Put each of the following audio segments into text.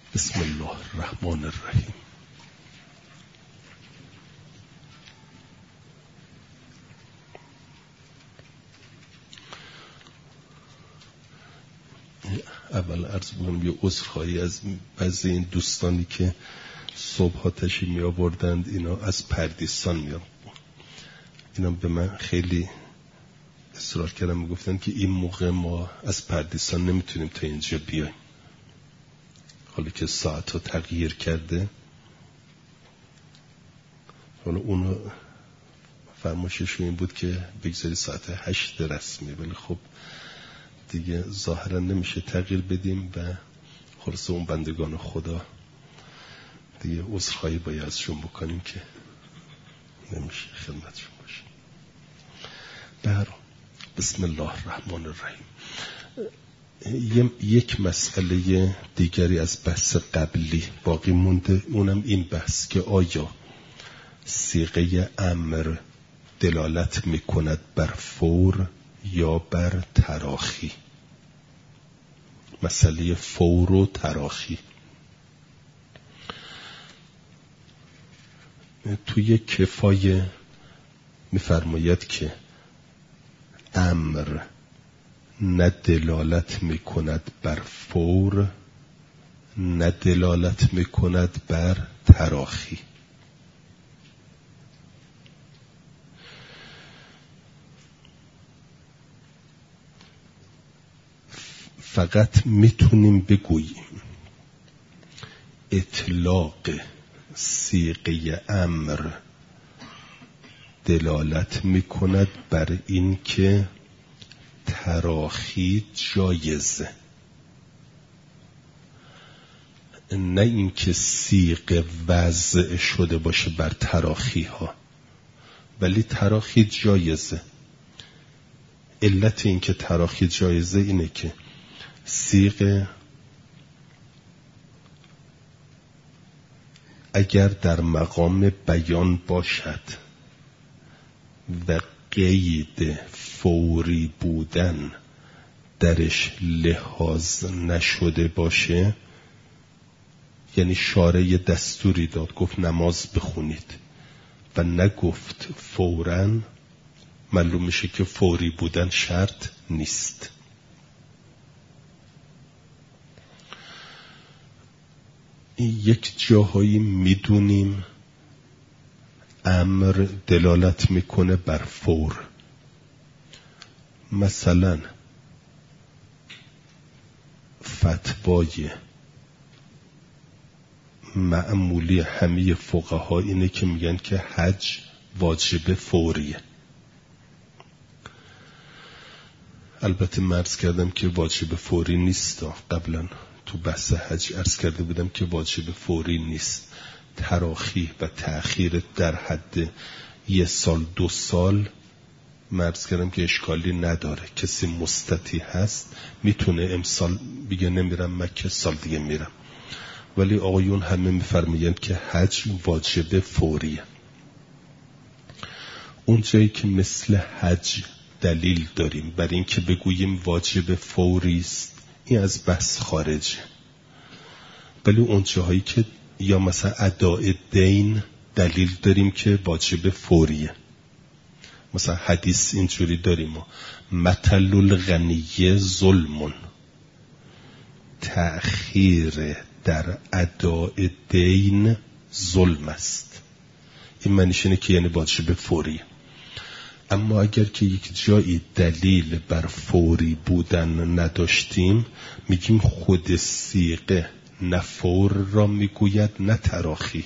بسم الله الرحمن الرحیم. اول عرض بکنم یه عذرخواهی از بعضی این دوستانی که صبح تشریف می آوردند، اینا از پردیسان میان. اینا به من خیلی اصرار کردن، میگفتن که این موقع ما از پردیسان نمیتونیم تا اینجا بیایم، حالا که ساعت ها تغییر کرده. حالا اونو فرمایششون این بود که بگذاری ساعت 8 رسمی، ولی خب دیگه ظاهرا نمیشه تغییر بدیم و خلاص اون بندگان خدا دیگه عذرخواهی باید ازشون بکنیم که نمیشه خدمتشون باشیم. بسم الله الرحمن الرحیم. یک مسئله دیگری از بحث قبلی باقی مونده، اونم این بحث که آیا صیغه امر دلالت میکند بر فور یا بر تراخی. مسئله فور و تراخی توی کفایه میفرماید که امر نه دلالت میکند بر فور نه دلالت میکند بر تراخی. فقط میتونیم بگوییم اطلاق صیغه امر دلالت میکند بر این که تراخی جایزه، نه این که صیغه وضع شده باشه بر تراخی ها، ولی تراخی جایزه. علت این که تراخی جایزه اینه که صیغه اگر در مقام بیان باشد و قید فوری بودن درش لحاظ نشده باشه، یعنی شارع دستوری داد گفت نماز بخونید و نگفت فوراً، معلوم میشه که فوری بودن شرط نیست. یک جاهایی میدونیم امر دلالت میکنه بر فور. مثلا فتوای معمولی همه فقها اینه که میگن که حج واجب فوریه. البته من عرض کردم که واجب فوری نیست، قبلا تو بحث حج عرض کرده بودم که واجب فوری نیست. تراخی و تأخیر در حد 1 سال 2 سال من عرض کردم که اشکالی نداره. کسی مستطیع هست میتونه امسال بگه نمیرم مکه، سال دیگه میرم. ولی آقایون همه میفرمایند که حج واجب فوریه. اون جایی که مثل حج دلیل داریم برای این که بگوییم واجب فوری است، این از بحث خارجه. ولی اون جاهایی که یا مثلا اداء دین دلیل داریم که واجب فوریه، مثلا حدیث اینجوری داریم مثل الغنی ظلم، تأخیر در اداء دین ظلم است. این معنیش اینه که یعنی واجب فوریه. اما اگر که یک جایی دلیل بر فوری بودن نداشتیم، میگیم خود صیغه نه فور را میگوید نه تراخی.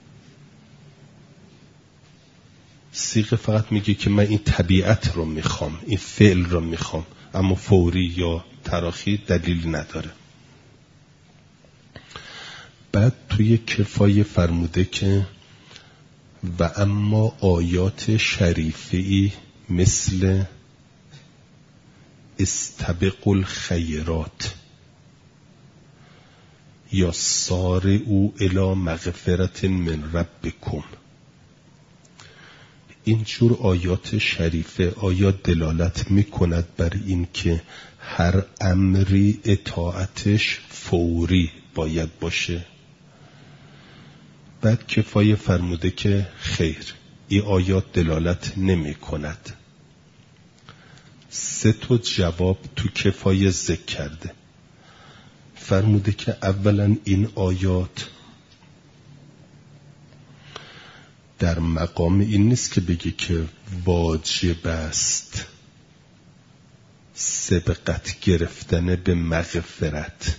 صیغه فقط میگه که من این طبیعت رو میخوام، این فعل رو میخوام، اما فوری یا تراخی دلیل نداره. بعد توی کفایه فرموده که و اما آیات شریفه‌ای مثل استبقوا الخیرات یا سارعوا الی مغفرة من ربکم، اینجور آیات شریفه آیا دلالت میکند بر این که هر امری اطاعتش فوری باید باشه؟ بعد کفایه فرموده که خیر، این آیات دلالت نمی کند. 3 جواب تو کفایه ذکر کرده. فرموده که اولا این آیات در مقام این نیست که بگه که واجب است سبقت گرفتن به مغفرت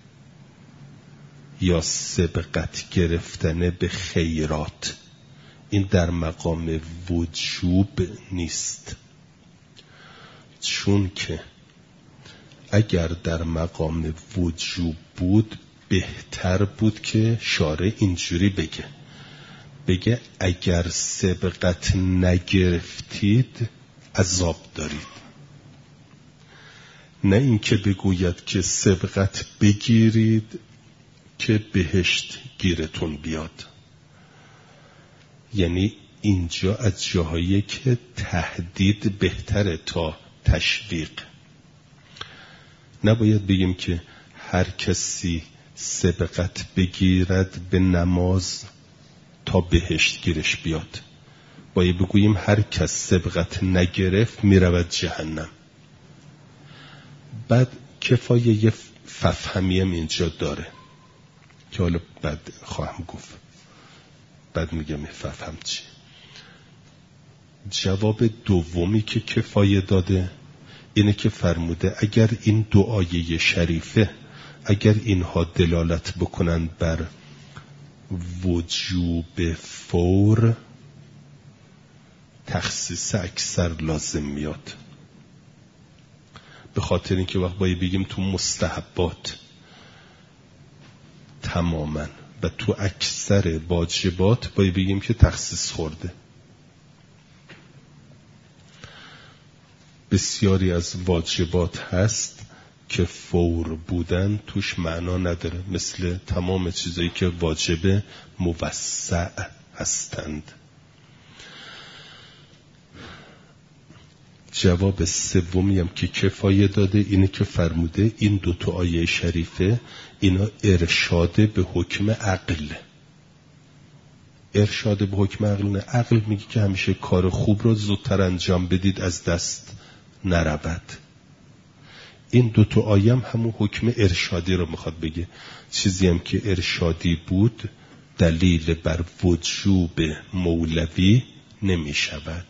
یا سبقت گرفتن به خیرات. این در مقام وجوب نیست، چون که اگر در مقام وجوب بود بهتر بود که شارع اینجوری بگه اگر سبقت نگرفتید عذاب دارید، نه اینکه بگوید که سبقت بگیرید که بهشت گیرتون بیاد. یعنی اینجا از جاهایی که تهدید بهتره تا تشویق. نباید بگیم که هر کسی سبقت بگیرد به نماز تا بهشت گیرش بیاد. باید بگوییم هر کس سبقت نگرفت میرود جهنم. بعد کفایه یه ففهمیم اینجا داره که حالا بعد خواهم گفت، بعد میگم ففهم چی. جواب دومی که کفایه داده اینه که فرموده اگر این 2 آیه شریفه اگر اینها دلالت بکنن بر وجوب فور، تخصیص اکثر لازم میاد. به خاطر اینکه وقت باید بگیم تو مستحبات تماما و تو اکثر واجبات باید بگیم که تخصیص خورده. بسیاری از واجبات هست که فور بودن توش معنا نداره، مثل تمام چیزایی که واجب موسع هستند. جواب سومی هم که کفایه داده اینه که فرموده این 2 آیه شریفه اینا ارشاد به حکم عقل. ارشاد به حکم عقل نه. عقل میگه که همیشه کار خوب رو زودتر انجام بدید از دست نرود. این 2 آیه هم همون حکم ارشادی رو میخواد بگه. چیزی هم که ارشادی بود دلیل بر وجوب مولوی نمیشود.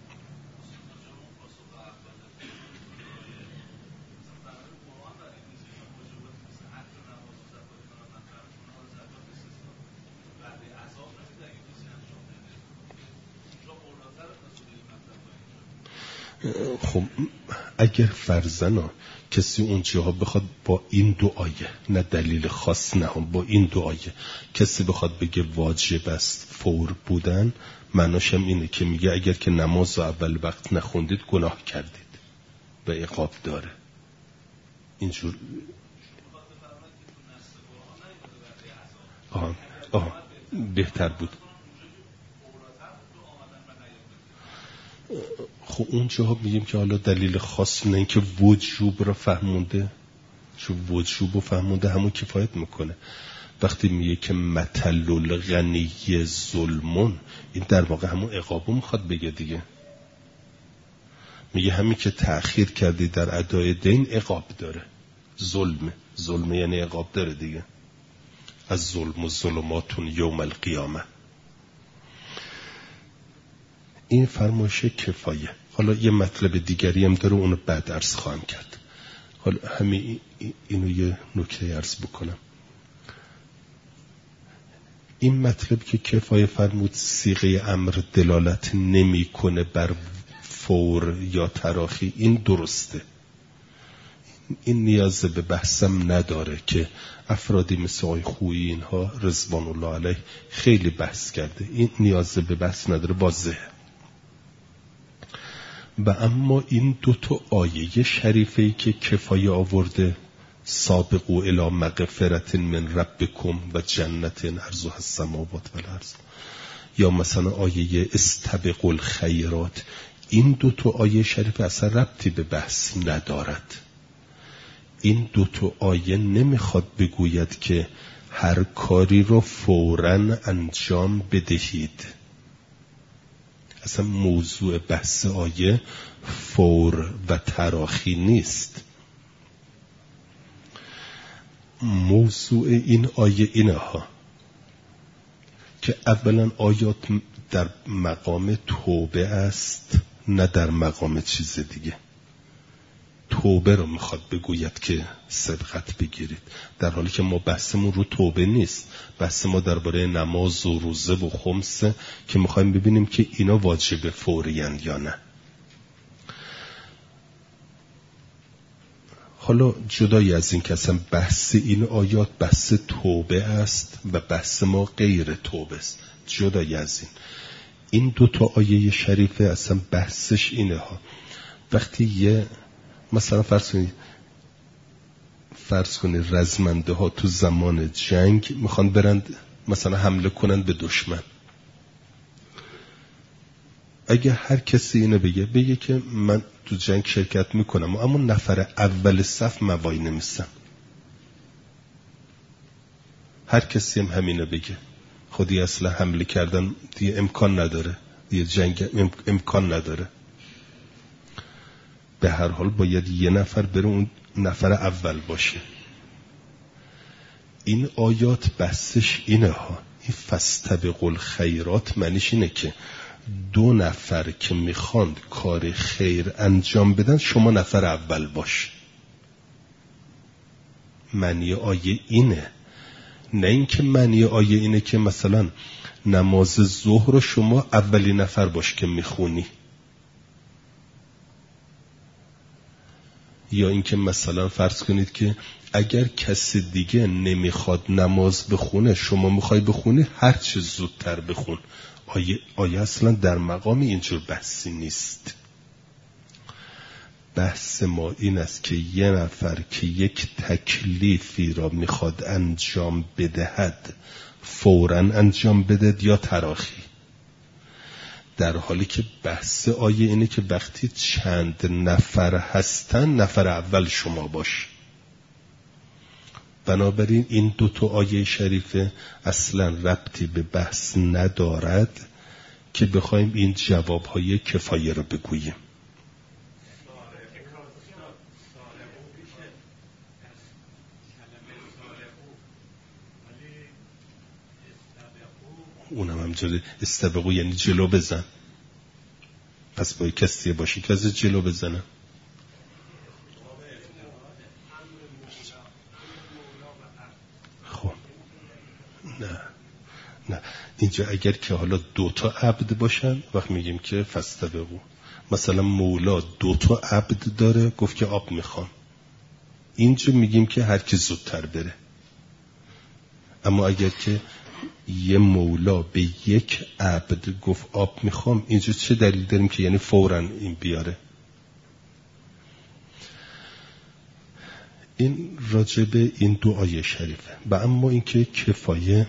خب اگر فرضاً کسی اونجاها بخواد با این 2 آیه، نه دلیل خاص نه، با این 2 آیه کسی بخواد بگه واجب است فور بودن، معناش هم اینه که میگه اگر که نماز اول وقت نخوندید گناه کردید و عقاب داره. اینجور بهتر بود. خب اونجاها میگیم که حالا دلیل خاص نه، اینکه وجوب رو فهمونده، چون وجوب رو فهمونده همون کفایت میکنه. وقتی میگه که مثل الغنی ظلمون، این در واقع همون عقابو میخواد بگه دیگه. میگه همین که تأخیر کردی در ادای دین عقاب داره. ظلم یعنی عقاب داره دیگه. از ظلم و ظلماتون یوم القیامه. این فرمایش کفایه. حالا یه مطلب دیگری هم داره، اونو بعد عرض خواهم کرد. حالا همین اینو یه نکته عرض بکنم. این مطلب که کفایه فرمود صیغه امر دلالت نمیکنه بر فور یا تراخی، این درسته. این نیاز به بحثم نداره که افرادی مثل آقای خویی اینها رضوان الله علیه خیلی بحث کرده. این نیاز به بحث نداره، واضحه. و اما این 2 آیه شریفه‌ای که کفایه آورده، سابقوا الی مغفرة من ربکم و جنت عرضها السماوات والارض، یا مثلا آیه استبقوا الخیرات، این دو تا آیه شریف اصلا ربطی به بحث ندارد. این دو تا آیه نمیخواد بگوید که هر کاری رو فوراً انجام بدهید. اصلا موضوع بحث آیه فور و تراخی نیست. موضوع این آیه اینه ها که اولا آیات در مقام توبه است، نه در مقام چیز دیگه. توبه رو میخواد بگوید که سبقت بگیرید، در حالی که ما بحثمون رو توبه نیست. بحث ما درباره نماز و روزه و خمسه که میخوایم ببینیم که اینا واجب فوریان یا نه. حالا جدای از این که اصلا بحث این آیات بحث توبه است و بحث ما غیر توبه است، جدای از این دو تا آیه شریفه اصلا بحثش اینه ها. وقتی یه مثلا فرض کنید رزمنده ها تو زمان جنگ میخوان برند مثلا حمله کنند به دشمن، اگه هر کسی اینو بگه که من تو جنگ شرکت میکنم اما نفر اول صف من وای نمیستم، هر کسی هم همینو بگه، خودی اصلا حمله کردن دیگه امکان نداره، دیگه جنگ امکان نداره، به هر حال باید یه نفر بره اون نفر اول باشه. این آیات بحثش اینه ها، این فاستبقوا الخیرات معنیش اینه که دو نفر که میخواند کار خیر انجام بدن شما نفر اول باش. معنی آیه اینه، نه اینکه معنی آیه اینه که مثلا نماز ظهر رو شما اولی نفر باش که میخونی، یا اینکه مثلا فرض کنید که اگر کسی دیگه نمیخواد نماز بخونه شما میخوای بخونی، هر چه زودتر بخون. آیه اصلا در مقام اینجور بحثی نیست. بحث ما این است که یه نفر که یک تکلیفی را میخواد انجام بدهد فوراً انجام بدهد یا تراخی، در حالی که بحث آیه اینه که وقتی چند نفر هستن نفر اول شما باش. بنابراین این دو تا آیه شریفه اصلا ربطی به بحث ندارد که بخوایم این جوابهای کفایه رو بگوییم. اونم همجوری استبقوا یعنی جلو بزن، پس باید کسی باشی که از جلو بزنه. خب نه اینجا اگر که حالا دوتا عبد باشن وقت میگیم که فاستبقوا، مثلا مولا دوتا عبد داره گفت که آب میخوام، اینجا میگیم که هر کی زودتر بره. اما اگر که یه مولا به یک عبد گفت آب میخوام، اینجا چه دلیل داریم که یعنی فوراً این بیاره؟ این راجبه این دو آیه شریفه. و اما اینکه کفایه،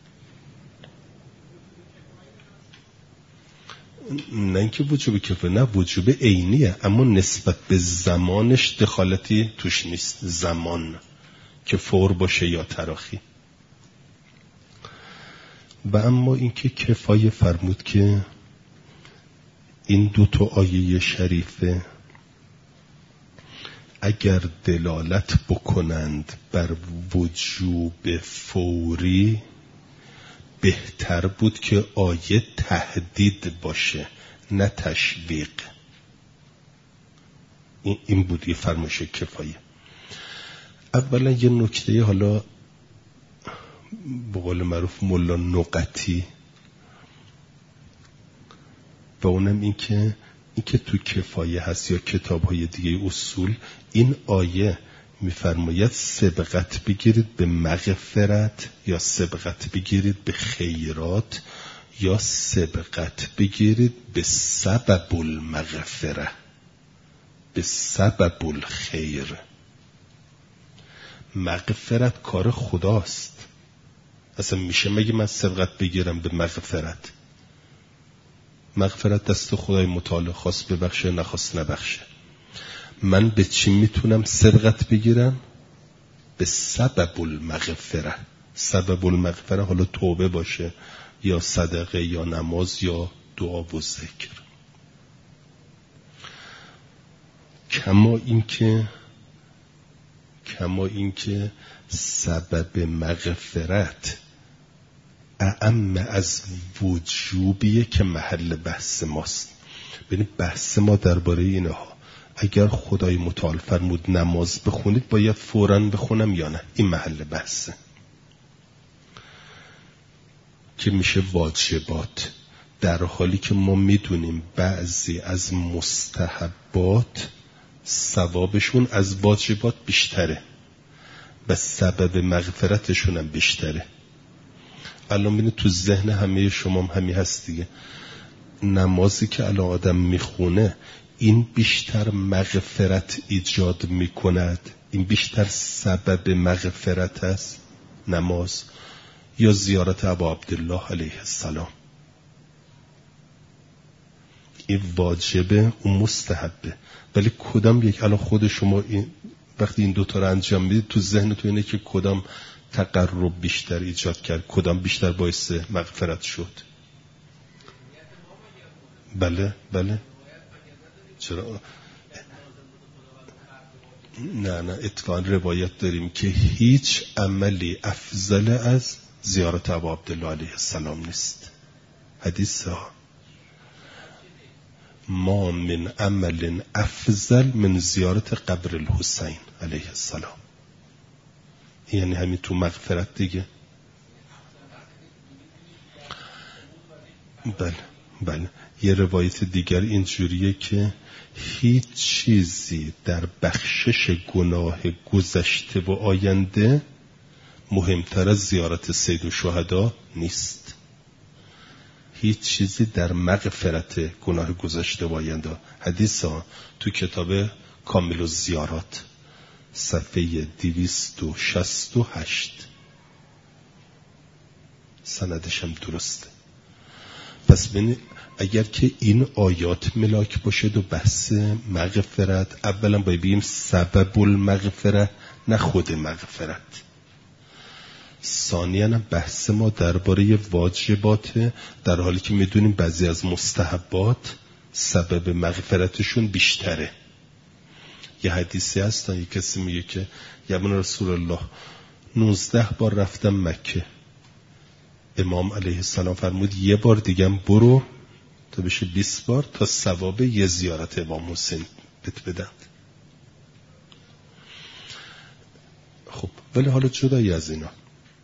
نه اینکه وجوب کفایه، نه وجوب عینیه، اما نسبت به زمانش دخالتی توش نیست، زمان که فور باشه یا تراخی. و اما اینکه کفایه فرمود که این دو تا آیه شریفه اگر دلالت بکنند بر وجوب فوری، بهتر بود که آیه تهدید باشه نه تشویق. این بود یه فرمایش کفایه. اولا یه نکته، حالا به قول معروف ملا نقطی، و اونم این که تو کفایه هست یا کتاب های دیگه اصول، این آیه میفرماید سبقت بگیرید به مغفرت یا سبقت بگیرید به خیرات یا سبقت بگیرید به سبب المغفره، به سبب الخیر. مغفرت کار خداست، اصلا میشه مگه من سبقت بگیرم به مغفرت؟ مغفرت دست خدای متعال، خواست ببخشه نخواست نبخشه. من به چی میتونم سبقت بگیرم؟ به سبب المغفره. سبب المغفره حالا توبه باشه یا صدقه یا نماز یا دعا و ذکر. کما اینکه سبب مغفرت اعم از وجوبیه که محل بحث ماست. ببین بحث ما درباره اینها، اگر خدای متعال فرمود نماز بخونید باید فوراً بخونم یا نه، این محل بحثه که میشه واجبات، در حالی که ما میدونیم بعضی از مستحبات ثوابشون از واجبات بیشتره و سبب مغفرتشون هم بیشتره. الان ببینید تو ذهن همه شما هم همین هست دیگه، نمازی که الان آدم میخونه این بیشتر مغفرت ایجاد میکند، این بیشتر سبب مغفرت است نماز یا زیارت ابا عبدالله علیه السلام؟ این واجبه اون مستحبه. ولی کدام یک الان خود شما این وقتی این دوتا رو انجام میدید تو ذهن تو اینه که کدام تقرب بیشتر ایجاد کرد، کدام بیشتر باعث مغفرت شد؟ بله چرا؟ نه اتفاقا روایت داریم که هیچ عملی افضل از زیارت ابا عبدالله علیه السلام نیست. حدیث ها ما من عمل افضل من زیارت قبر الحسین علیه السلام. یعنی همین تو مغفرت دیگه. بله یه روایت دیگر اینجوریه که هیچ چیزی در بخشش گناه گذشته و آینده مهمتر از زیارت سید الشهدا نیست. هیچ چیزی در مغفرت گناه گذشته و آینده. حدیث ها تو کتاب کامل الزیارات صفحه 268 سندش هم درسته. پس ببینید اگر که این آیات ملاک باشه و بحث مغفرت، اولا باید بگیم سبب المغفرت نه خود مغفرت. ثانیاً بحث ما درباره واجبات، در حالی که میدونیم بعضی از مستحبات سبب مغفرتشون بیشتره. یه حدیثی هست یه کسی میگه که یمن رسول الله 19 بار رفتم مکه، امام علیه السلام فرمود یه بار دیگم برو تا بشه 20 بار تا ثواب یه زیارت امام حسین بهت بدن. خب ولی حالا جدایی از اینا،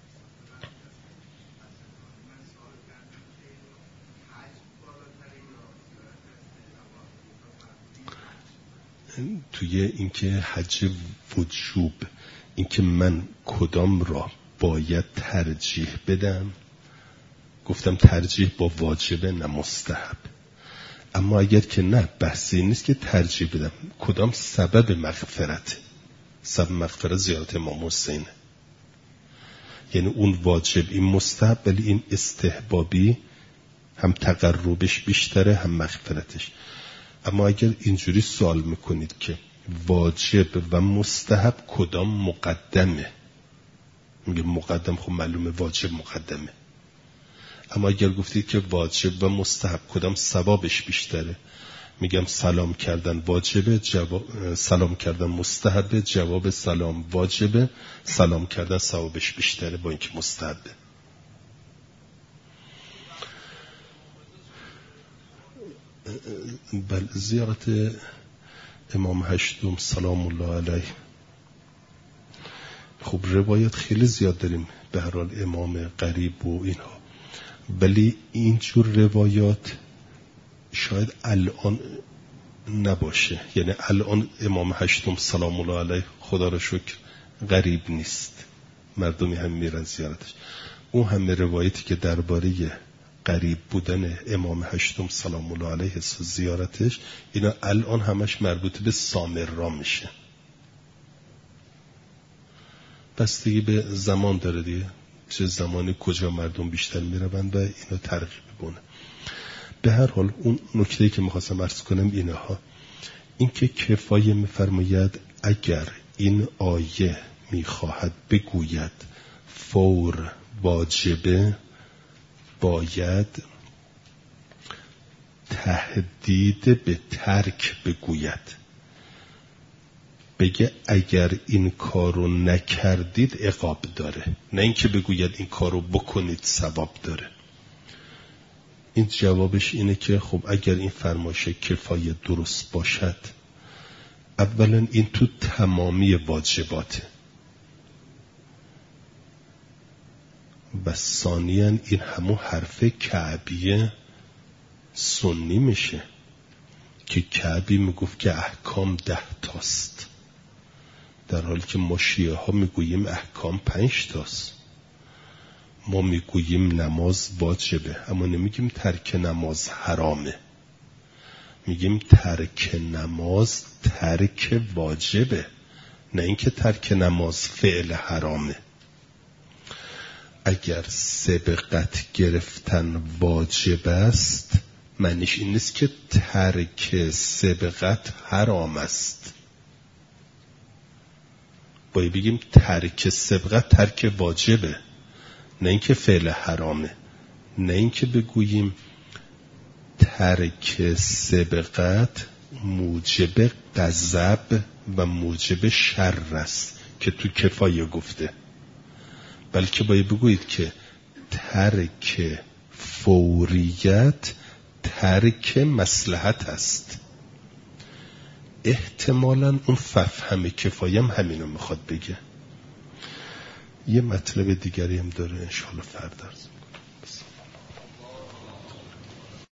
توی اینکه حج وجوب، اینکه من کدام را باید ترجیح بدم، گفتم ترجیح با واجبه نه مستحب. اما اگر که نه، بحثی نیست که ترجیح بدم، کدام سبب مغفرته. سبب مغفرت زیارت امام حسینه، یعنی اون واجب این مستحب، ولی این استحبابی هم تقربش بیشتره هم مغفرتش. اما اگر اینجوری سوال میکنید که واجب و مستحب کدام مقدمه، میگه مقدم، خب معلومه واجب مقدمه. اما اگر گفتید که واجب و مستحب کدام ثوابش بیشتره، میگم سلام کردن واجبه، سلام کردن مستحبه، جواب سلام واجبه، سلام کردن ثوابش بیشتره با اینکه مستحبه. بل زیارت امام هشتم سلام الله علیه، خب روایت خیلی زیاد داریم، به هر حال امام قریب و اینها، ولی اینجور روایات شاید الان نباشه. یعنی الان امام هشتم سلام الله علیه خدا را شکر قریب نیست، مردمی هم میرن زیارتش. اون همه روایتی که درباره قریب بودن امام هشتم سلام الله علیه زیارتش، اینا الان همش مربوط به سامرا میشه. بستگی به زمان داره دیگه، چه زمانی کجا مردم بیشتر میروند و اینا ترغیب بونه. به هر حال اون نکته‌ای که می‌خواستم عرض کنم اینه ها، این که کفایه می‌فرماید اگر این آیه می‌خواهد بگوید فور واجبه، باید تهدید به ترک بگوید، بگه اگر این کارو نکردید عقاب داره، نه اینکه بگوید این کارو بکنید ثواب داره. این جوابش اینه که خب اگر این فرمایش کفایه درست باشد، اولا این تو تمامی واجباته و ثانیاً این همون حرف کعبیه سنی میشه که کعبی میگفت که احکام 10 تاست، در حالی که ما شیعه ها میگوییم احکام 5 تاست. ما میگوییم نماز واجبه، اما نمیگیم ترک نماز حرامه، میگیم ترک نماز ترک واجبه، نه اینکه ترک نماز فعل حرامه. اگر سبقت گرفتن واجب است، معنیش این نیست که ترک سبقت حرام است. باید بگیم ترک سبقت ترک واجبه، نه اینکه فعل حرامه، نه اینکه بگوییم ترک سبقت موجب غضب و موجب شر است که تو کفایه گفته، بلکه باید بگویید که ترک فوریت ترک مصلحت است. احتمالاً اون فهم کفایه هم همینو میخواد بگه. یه مطلب دیگری هم داره، انشاءالله فردا